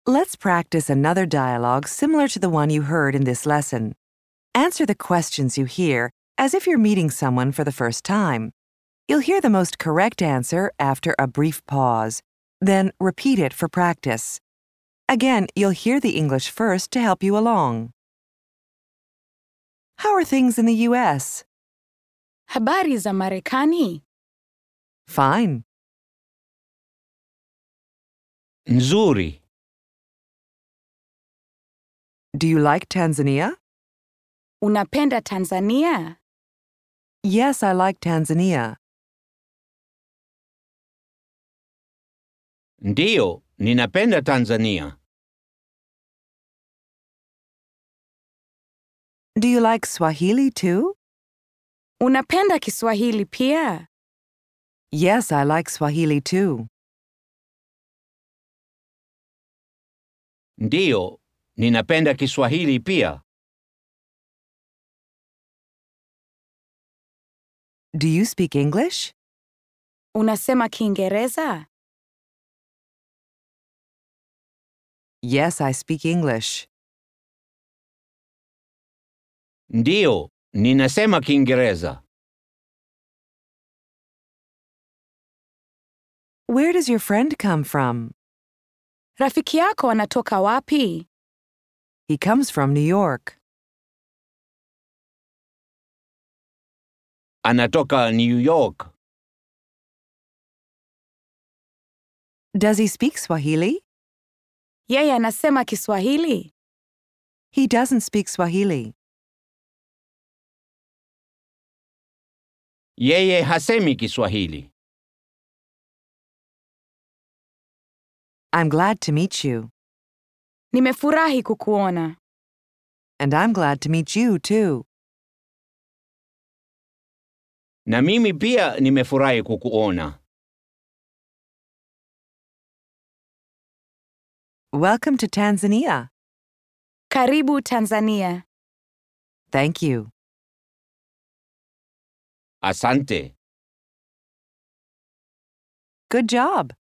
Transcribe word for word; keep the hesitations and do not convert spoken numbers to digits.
Let's practice another dialogue similar to the one you heard in this lesson. Answer the questions you hear as if you're meeting someone for the first time. You'll hear the most correct answer after a brief pause. Then repeat it for practice. Again, you'll hear the English first to help you along. How are things in the U S? Habari za Marekani? Fine. Nzuri. Do you like Tanzania? Unapenda Tanzania? Yes, I like Tanzania. Ndiyo, ninapenda Tanzania. Do you like Swahili too? Unapenda Kiswahili pia? Yes, I like Swahili too. Ndiyo, ninapenda Kiswahili pia. Do you speak English? Unasema Kiingereza? Yes, I speak English. Ndiyo, ninasema Kiingereza. Where does your friend come from? Rafiki yako anatoka wapi? He comes from New York. Anatoka New York. Does he speak Swahili? Yeye anasema Kiswahili? He doesn't speak Swahili. Yeye hasemi Kiswahili. I'm glad to meet you. Nimefurahi kukuona. And I'm glad to meet you too. Na mimi pia nimefurahi kukuona. Welcome to Tanzania. Karibu Tanzania. Thank you. Asante. Good job.